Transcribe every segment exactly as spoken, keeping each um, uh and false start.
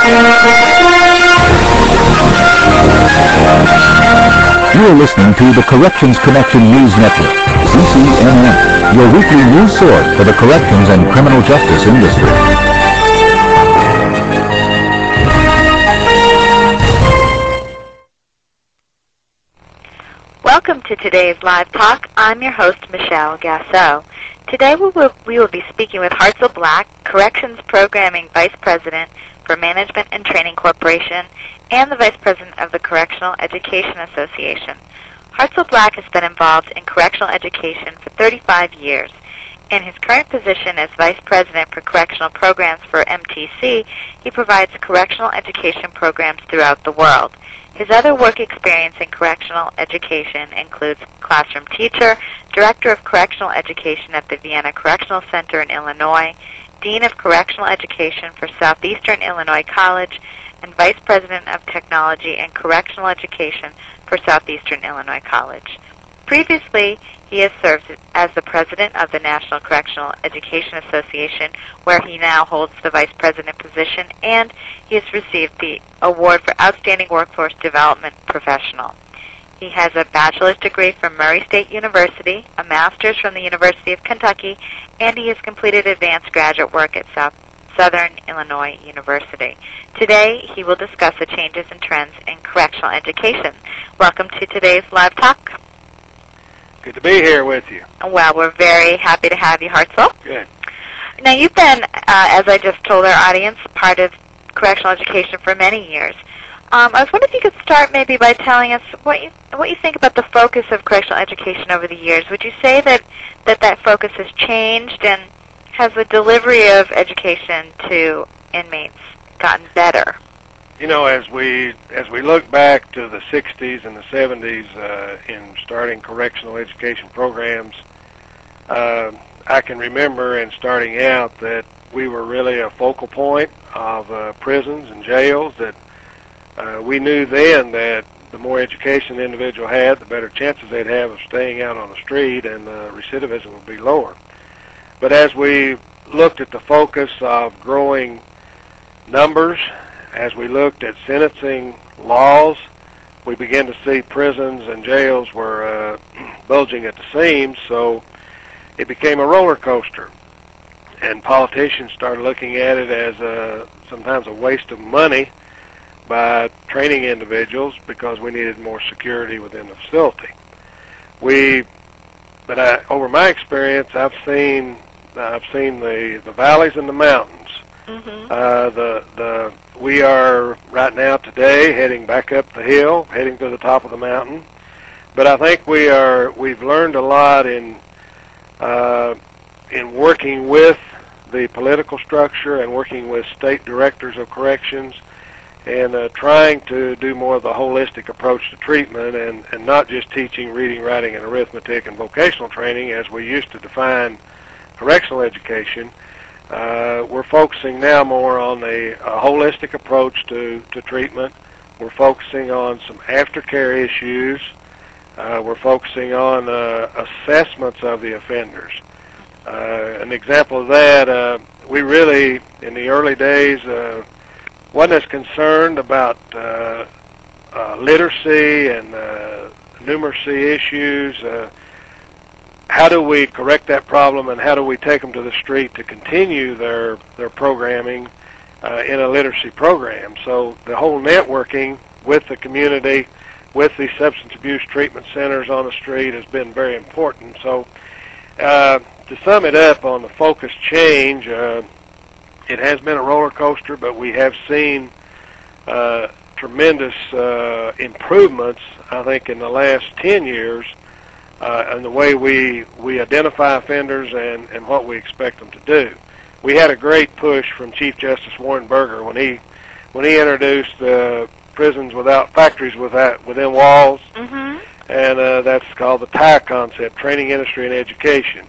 You are listening to the Corrections Connection News Network, C C N N, your weekly news source for the corrections and criminal justice industry. Welcome to today's Live Talk. I'm your host, Michelle Gasso. Today we will, we will be speaking with Hartzell Black, Corrections Programming Vice President for Management and Training Corporation and the Vice President of the Correctional Education Association. Hartzell Black has been involved in correctional education for thirty-five years. In his current position as Vice President for Correctional Programs for M T C, he provides correctional education programs throughout the world. His other work experience in correctional education includes classroom teacher, Director of Correctional Education at the Vienna Correctional Center in Illinois, Dean of Correctional Education for Southeastern Illinois College, and Vice President of Technology and Correctional Education for Southeastern Illinois College. Previously, he has served as the President of the National Correctional Education Association, where he now holds the Vice President position, and he has received the Award for Outstanding Workforce Development Professional. He has a bachelor's degree from Murray State University, a master's from the University of Kentucky, and he has completed advanced graduate work at South Southern Illinois University. Today, he will discuss the changes and trends in correctional education. Welcome to today's Live Talk. Good to be here with you. Well, we're very happy to have you, Hartzell. Good. Now, you've been, uh, as I just told our audience, part of correctional education for many years. Um, I was wondering if you could start maybe by telling us what you what you think about the focus of correctional education over the years. Would you say that that, that focus has changed, and has the delivery of education to inmates gotten better? You know, as we as we look back to the sixties and the seventies uh, in starting correctional education programs, uh, I can remember in starting out that we were really a focal point of uh, prisons and jails. That uh, we knew then that the more education the individual had, the better chances they'd have of staying out on the street, and uh, recidivism would be lower. But as we looked at the focus of growing numbers, as we looked at sentencing laws, we began to see prisons and jails were uh, bulging at the seams, so it became a roller coaster. And politicians started looking at it as a, sometimes a waste of money by training individuals because we needed more security within the facility. We, but I, over my experience, I've seen I've seen the, the valleys and the mountains. Mm-hmm. Uh, the the we are right now today heading back up the hill, heading to the top of the mountain. But I think we are we've learned a lot in uh, in working with the political structure and working with state directors of corrections, and uh, trying to do more of the holistic approach to treatment, and, and not just teaching reading, writing, and arithmetic and vocational training as we used to define correctional education. Uh, we're focusing now more on a, a holistic approach to, to treatment. We're focusing on some aftercare issues. Uh, we're focusing on uh, assessments of the offenders. Uh, an example of that, uh, we really, in the early days, uh, wasn't as concerned about uh, uh, literacy and uh, numeracy issues. Uh, how do we correct that problem, and how do we take them to the street to continue their, their programming uh, in a literacy program? So the whole networking with the community, with the substance abuse treatment centers on the street has been very important. So uh, to sum it up on the focus change, uh, it has been a roller coaster, but we have seen uh, tremendous uh, improvements, I think, in the last ten years uh, in the way we, we identify offenders and, and what we expect them to do. We had a great push from Chief Justice Warren Burger when he when he introduced uh, prisons without factories without within walls, Mm-hmm. and uh, that's called the T I E concept, Training, Industry, and Education.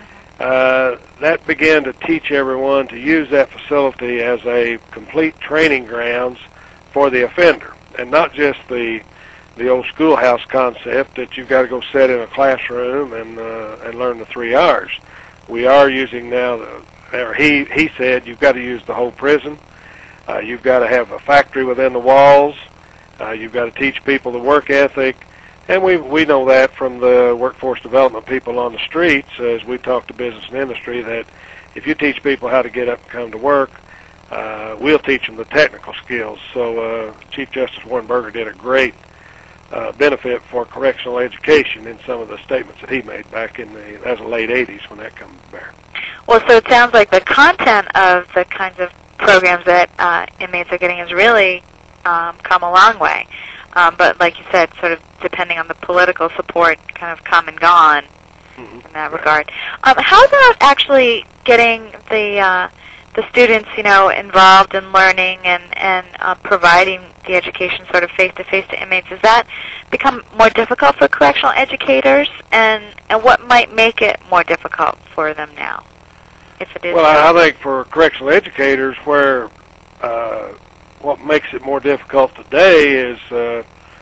Uh, that began to teach everyone to use that facility as a complete training grounds for the offender, and not just the the old schoolhouse concept that you've got to go sit in a classroom and uh, and learn the three R's. We are using now, the, or he he said, you've got to use the whole prison. Uh, you've got to have a factory within the walls. Uh, you've got to teach people the work ethic. And we we know that from the workforce development people on the streets as we talk to business and industry, that if you teach people how to get up and come to work, uh, we'll teach them the technical skills. So uh, Chief Justice Warren Burger did a great uh, benefit for correctional education in some of the statements that he made back in the, that was the late eighties when that came to bear. Well, so it sounds like the content of the kinds of programs that uh, inmates are getting has really um, come a long way. Um, but like you said, sort of depending on the political support, kind of come and gone mm-hmm. in that regard. Um, how about actually getting the uh, the students, you know, involved in learning and and uh, providing the education sort of face to face to inmates? Has that become more difficult for correctional educators? And and what might make it more difficult for them now, if it is? Well, I, I think for correctional educators, where uh, what makes it more difficult today is uh,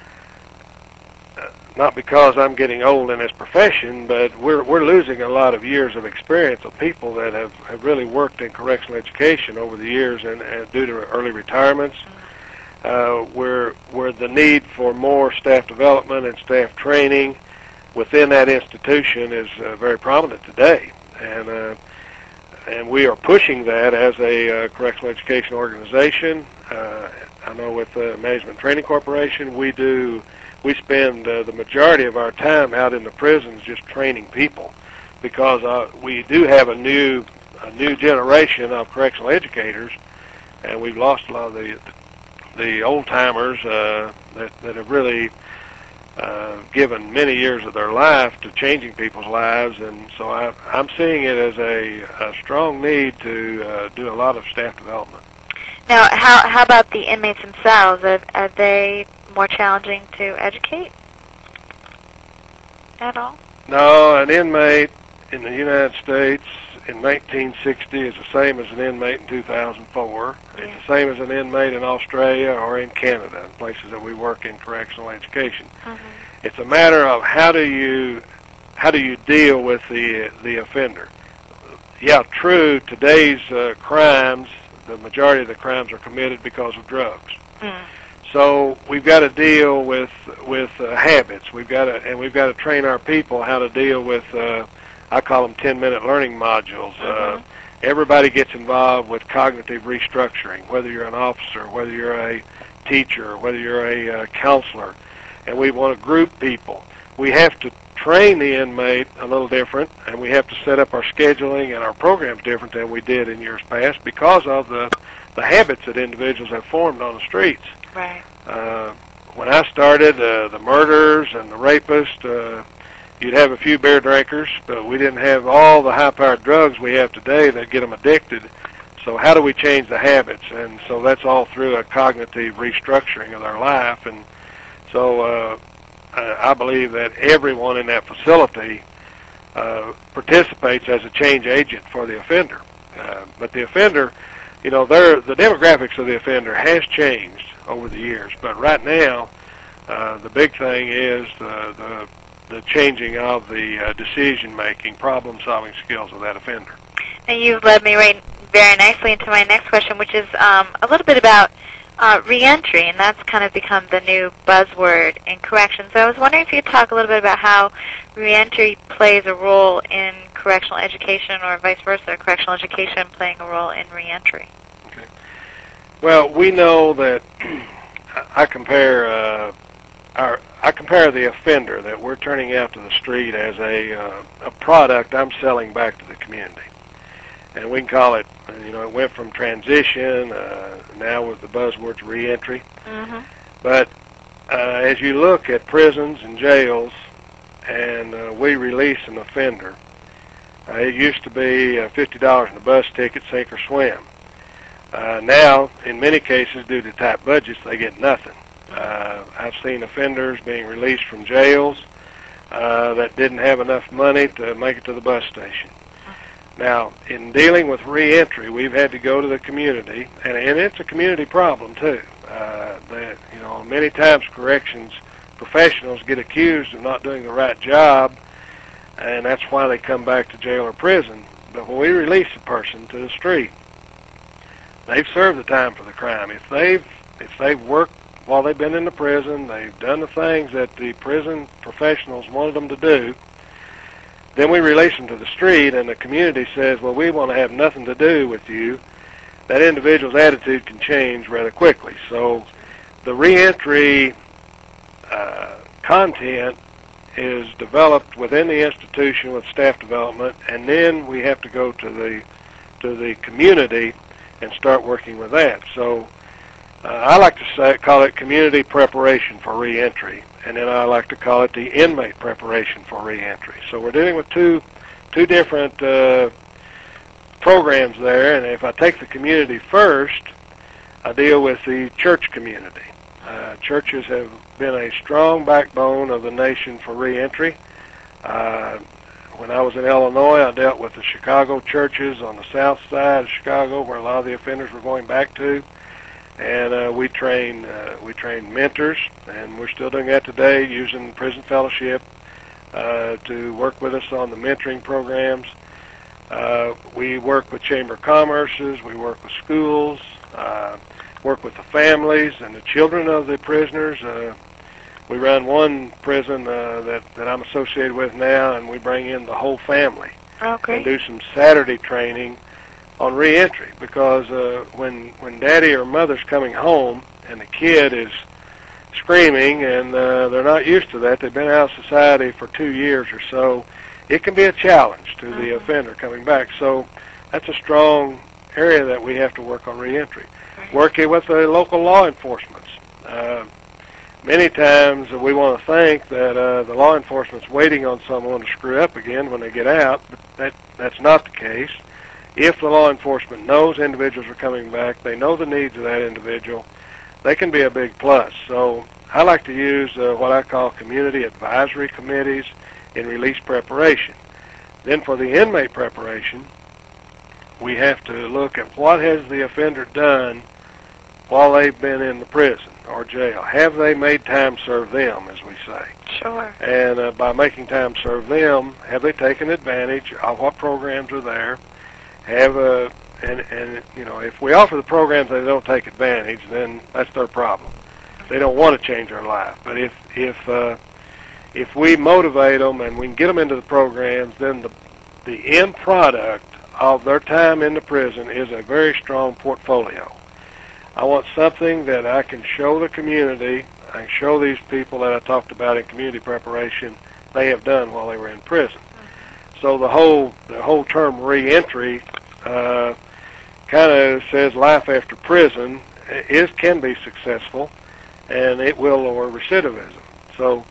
not because I'm getting old in this profession, but we're we're losing a lot of years of experience of people that have, have really worked in correctional education over the years, and, and due to early retirements, uh, where where the need for more staff development and staff training within that institution is uh, very prominent today, and. Uh, And we are pushing that as a uh, correctional education organization. Uh, I know with the Management Training Corporation, we do we spend uh, the majority of our time out in the prisons just training people, because uh, we do have a new a new generation of correctional educators, and we've lost a lot of the the old timers uh, that that have really Uh, given many years of their life to changing people's lives, and so I, I'm seeing it as a, a strong need to uh, do a lot of staff development. Now, how how about the inmates themselves? Are, are they more challenging to educate at all? No, an inmate in the United States in nineteen sixty is the same as an inmate in two thousand four. Yeah. It's the same as an inmate in Australia or in Canada, places that we work in correctional education. Mm-hmm. It's a matter of how do you how do you deal with the the offender. Yeah, true. Today's uh, crimes, the majority of the crimes are committed because of drugs. Mm. So we've got to deal with with uh, habits. We've got to and we've got to train our people how to deal with. Uh, I call them ten-minute learning modules. Mm-hmm. Uh, everybody gets involved with cognitive restructuring, whether you're an officer, whether you're a teacher, whether you're a uh, counselor, and we want to group people. We have to train the inmate a little different, and we have to set up our scheduling and our programs different than we did in years past because of the, the habits that individuals have formed on the streets. Right. Uh, when I started, uh, the murderers and the rapists, uh, you'd have a few beer drinkers, but we didn't have all the high-powered drugs we have today that get them addicted. So how do we change the habits? And so that's all through a cognitive restructuring of their life. And so uh, I believe that everyone in that facility uh, participates as a change agent for the offender. Uh, but the offender, you know, the demographics of the offender has changed over the years. But right now, uh, the big thing is the, the the changing of the uh, decision-making, problem-solving skills of that offender. And you've led me right very nicely into my next question, which is um, a little bit about uh, reentry, and that's kind of become the new buzzword in corrections. So I was wondering if you could talk a little bit about how reentry plays a role in correctional education, or vice versa, correctional education playing a role in reentry. Okay. Well, we know that I compare uh, our I compare the offender that we're turning out to the street as a uh, a product I'm selling back to the community, and we can call it, you know, it went from transition, uh, now with the buzzwords reentry. Mm-hmm. But uh, as you look at prisons and jails, and uh, we release an offender, uh, it used to be uh, fifty dollars in a bus ticket, sink or swim. Uh, now, in many cases, due to tight budgets, they get nothing. Uh, I've seen offenders being released from jails uh, that didn't have enough money to make it to the bus station. Now, in dealing with reentry, we've had to go to the community, and, and it's a community problem too. Uh, that, you know, many times corrections professionals get accused of not doing the right job, and that's why they come back to jail or prison. But when we release a person to the street, they've served the time for the crime. If they've if they've worked while they've been in the prison, they've done the things that the prison professionals wanted them to do, then we release them to the street, and the community says, well, we want to have nothing to do with you. That individual's attitude can change rather quickly. So the reentry uh, content is developed within the institution with staff development, and then we have to go to the to the community and start working with that. So uh, I like to say, call it community preparation for reentry, and then I like to call it the inmate preparation for reentry. So we're dealing with two two different uh, programs there, and if I take the community first, I deal with the church community. Uh, churches have been a strong backbone of the nation for reentry. Uh, when I was in Illinois, I dealt with the Chicago churches on the south side of Chicago, where a lot of the offenders were going back to, and uh, we train uh, we trained mentors, and we're still doing that today, using Prison Fellowship uh, to work with us on the mentoring programs. Uh, we work with Chamber of Commerces, we work with schools, uh, work with the families and the children of the prisoners. Uh, we run one prison uh, that, that I'm associated with now, and we bring in the whole family Okay. and do some Saturday training on reentry, because uh, when when daddy or mother's coming home and the kid is screaming and uh, they're not used to that, they've been out of society for two years or so, it can be a challenge to the Mhm. offender coming back. So that's a strong area that we have to work on reentry. Right. Working with the local law enforcement. Uh, many times we want to think that uh, the law enforcement's waiting on someone to screw up again when they get out, but that, that's not the case. If the law enforcement knows individuals are coming back, they know the needs of that individual, they can be a big plus. So I like to use uh, what I call community advisory committees in release preparation. Then for the inmate preparation, we have to look at what has the offender done while they've been in the prison or jail. Have they made time serve them, as we say? Sure. And uh, by making time serve them, have they taken advantage of what programs are there? Have uh, and and you know, if we offer the programs and they don't take advantage, then that's their problem. They don't want to change their life. But if if uh, if we motivate them and we can get them into the programs, then the the end product of their time in the prison is a very strong portfolio. I want something that I can show the community, I can show these people that I talked about in community preparation, they have done while they were in prison. So the whole the whole term reentry uh, kind of says life after prison is can be successful, and it will lower recidivism. So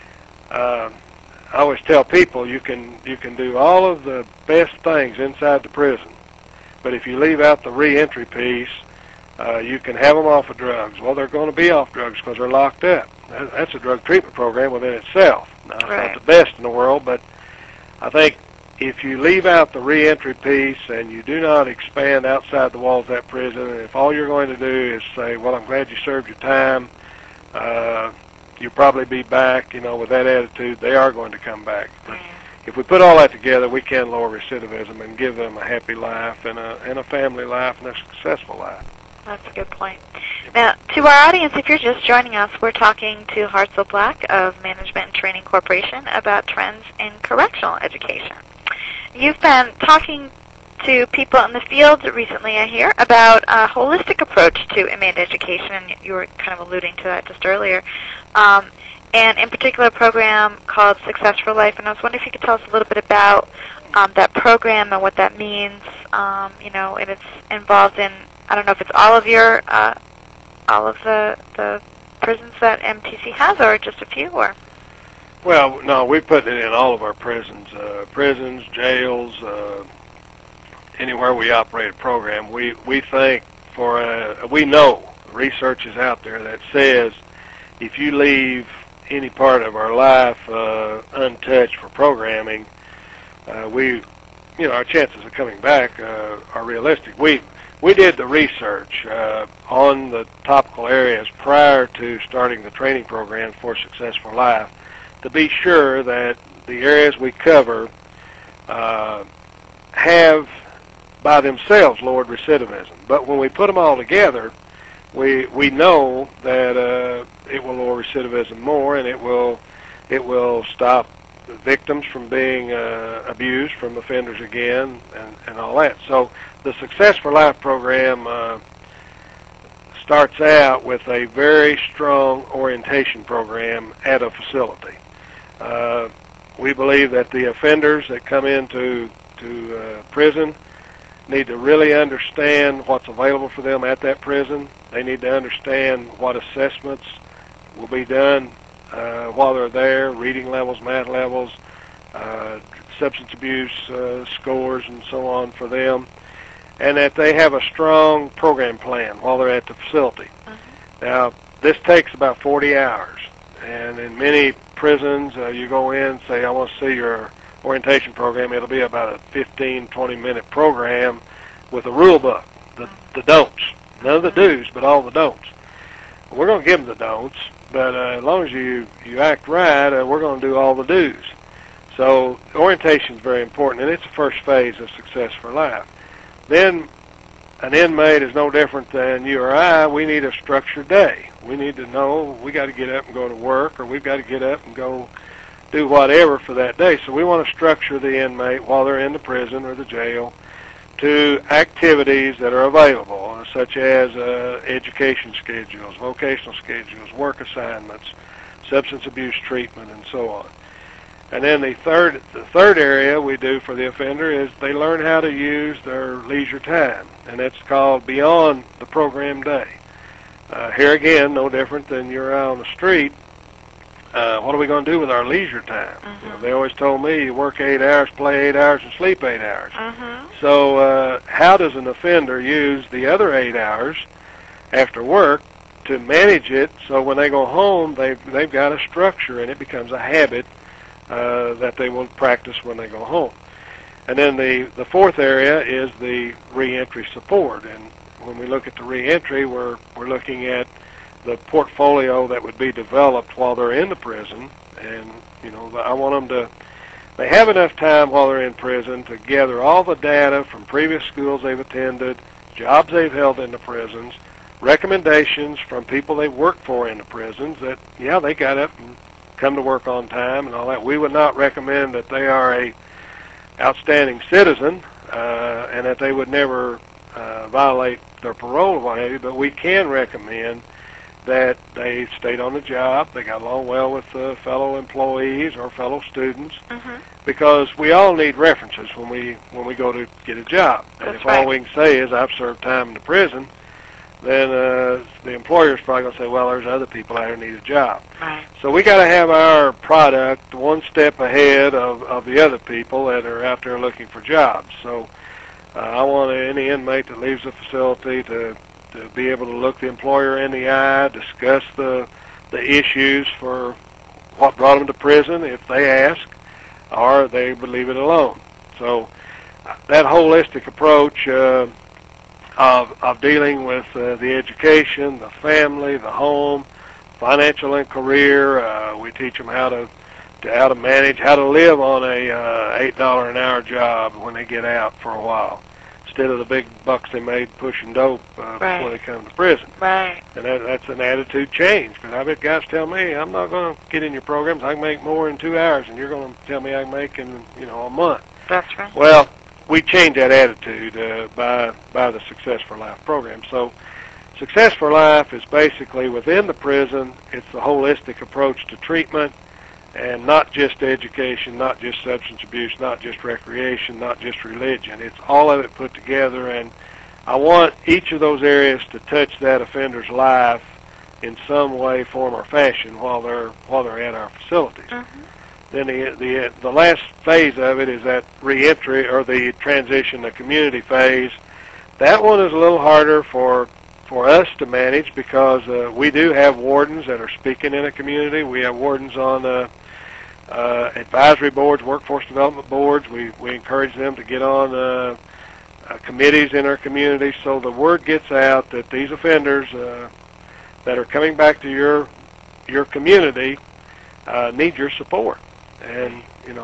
uh, I always tell people you can you can do all of the best things inside the prison, but if you leave out the reentry piece, uh, you can have them off of drugs. Well, they're going to be off drugs because they're locked up. That, that's a drug treatment program within itself. Now, it's Right. not the best in the world, but I think if you leave out the reentry piece and you do not expand outside the walls of that prison, and if all you're going to do is say, well, I'm glad you served your time, uh, you'll probably be back, you know, with that attitude, they are going to come back. But if we put all that together, we can lower recidivism and give them a happy life and a, and a family life and a successful life. That's a good point. Now, to our audience, if you're just joining us, we're talking to Hartzell Black of Management and Training Corporation about trends in correctional education. You've been talking to people in the field recently, I hear, about a holistic approach to inmate education, and you were kind of alluding to that just earlier, um, and in particular a program called Success for Life. And I was wondering if you could tell us a little bit about um, that program and what that means, um, you know, and it's involved in, I don't know if it's all of your, uh, all of the, the prisons that M T C has, or just a few, or? Well, no, we put it in all of our prisons, uh, prisons, jails, uh, anywhere we operate a program. We we think for a, we know research is out there that says if you leave any part of our life uh, untouched for programming, uh, we, you know, our chances of coming back uh, are realistic. We we did the research uh, on the topical areas prior to starting the training program for Success for Life, to be sure that the areas we cover uh, have by themselves lowered recidivism. But when we put them all together, we we know that uh, it will lower recidivism more, and it will it will stop victims from being uh, abused from offenders again, and, and all that. So the Success for Life program uh, starts out with a very strong orientation program at a facility. Uh, we believe that the offenders that come into to uh, prison need to really understand what's available for them at that prison. They need to understand what assessments will be done uh, while they're there, reading levels, math levels, uh, substance abuse uh, scores, and so on for them, and that they have a strong program plan while they're at the facility. Mm-hmm. Now, this takes about forty hours, and in many prisons, uh, you go in and say, I want to see your orientation program. It'll be about a fifteen, twenty minute program with a rule book, the, the don'ts. None of the do's, but all the don'ts. We're going to give them the don'ts, but uh, as long as you, you act right, uh, we're going to do all the do's. So orientation is very important, and it's the first phase of Success for Life. Then an inmate is no different than you or I. We need a structured day. We need to know we got to get up and go to work, or we've got to get up and go do whatever for that day. So we want to structure the inmate while they're in the prison or the jail to activities that are available, such as uh, education schedules, vocational schedules, work assignments, substance abuse treatment, and so on. And then the third, the third area we do for the offender is they learn how to use their leisure time, and that's called beyond the program day. Uh, here again, no different than you're out on the street. Uh, what are we going to do with our leisure time? Mm-hmm. You know, they always told me you work eight hours, play eight hours, and sleep eight hours. Mm-hmm. So uh, how does an offender use the other eight hours after work to manage it so when they go home they've, they've got a structure and it becomes a habit uh, that they will practice when they go home? And then the, the fourth area is the reentry support. And when we look at the reentry, we're, we're looking at the portfolio that would be developed while they're in the prison. And, you know, I want them to, they have enough time while they're in prison to gather all the data from previous schools they've attended, jobs they've held in the prisons, recommendations from people they've worked for in the prisons that, yeah, they got up and come to work on time and all that. We would not recommend that they are a outstanding citizen uh, and that they would never uh, violate their parole or what have you, but we can recommend that they stayed on the job, they got along well with uh, fellow employees or fellow students, mm-hmm. because we all need references when we when we go to get a job. That's and if right. all we can say is I've served time in the prison, then uh, the employer's probably going to say, well, there's other people out here who need a job. Right. So we got to have our product one step ahead of, of the other people that are out there looking for jobs. So uh, I want any inmate that leaves the facility to to be able to look the employer in the eye, discuss the the issues for what brought them to prison if they ask, or they would leave it alone. So that holistic approach uh, of, of dealing with uh, the education, the family, the home, financial and career, uh, we teach them how to, to how to manage, how to live on a uh, eight dollar an hour job when they get out for a while, instead of the big bucks they made pushing dope uh, right. before they come to prison. Right. And that, that's an attitude change, because I've had guys tell me, I'm not going to get in your programs, I can make more in two hours, and you're going to tell me I can make in, you know, a month. That's right. Well, we change that attitude uh, by, by the Success for Life program. So Success for Life is basically within the prison, it's the holistic approach to treatment, and not just education, not just substance abuse, not just recreation, not just religion. It's all of it put together, and I want each of those areas to touch that offender's life in some way, form, or fashion while they're while they're at our facilities. Mm-hmm. Then the the the last phase of it is that reentry or the transition to community phase. That one is a little harder for for us to manage because uh, we do have wardens that are speaking in a community. We have wardens on uh, uh, advisory boards, workforce development boards. We we encourage them to get on uh, uh, committees in our community, so the word gets out that these offenders uh, that are coming back to your your community uh, need your support. And you know that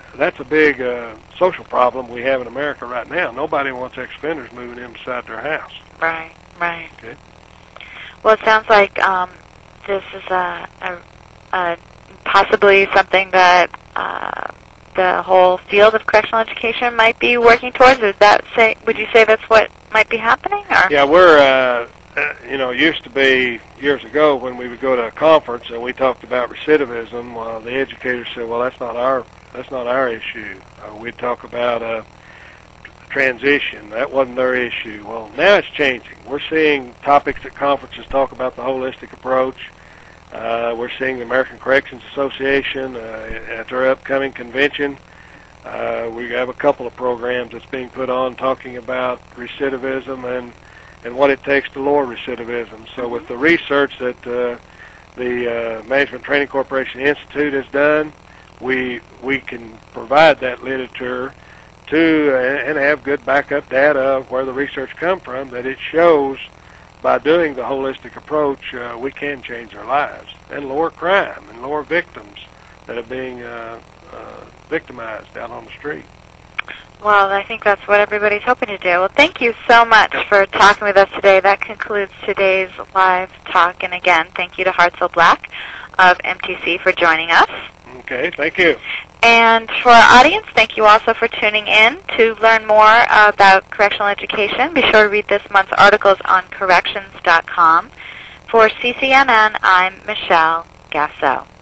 that's a big uh, social problem we have in America right now. Nobody wants ex-offenders moving inside their house. Right, right. Okay. Well, it sounds like um, this is a, a, a possibly something that uh, the whole field of correctional education might be working towards. Is that say? Would you say that's what might be happening? Or? Yeah, we're. Uh, uh, you know, it used to be years ago when we would go to a conference and we talked about recidivism. Well, the educators said, "Well, that's not our that's not our issue." Uh, we'd talk about uh, transition. That wasn't their issue. Well, now it's changing. We're seeing topics at conferences talk about the holistic approach. Uh, we're seeing the American Corrections Association uh, at their upcoming convention. Uh, we have a couple of programs that's being put on talking about recidivism and and what it takes to lower recidivism. So with the research that uh, the uh, Management Training Corporation Institute has done, we we can provide that literature to uh, and have good backup data of where the research come from, that it shows by doing the holistic approach uh, we can change our lives and lower crime and lower victims that are being uh, uh, victimized out on the street. Well, I think that's what everybody's hoping to do. Well, thank you so much for talking with us today. That concludes today's live talk. And again, thank you to Hartzell Black of M T C for joining us. Okay, thank you. And for our audience, thank you also for tuning in. To learn more about correctional education, be sure to read this month's articles on corrections dot com. For C C N N, I'm Michelle Gasso.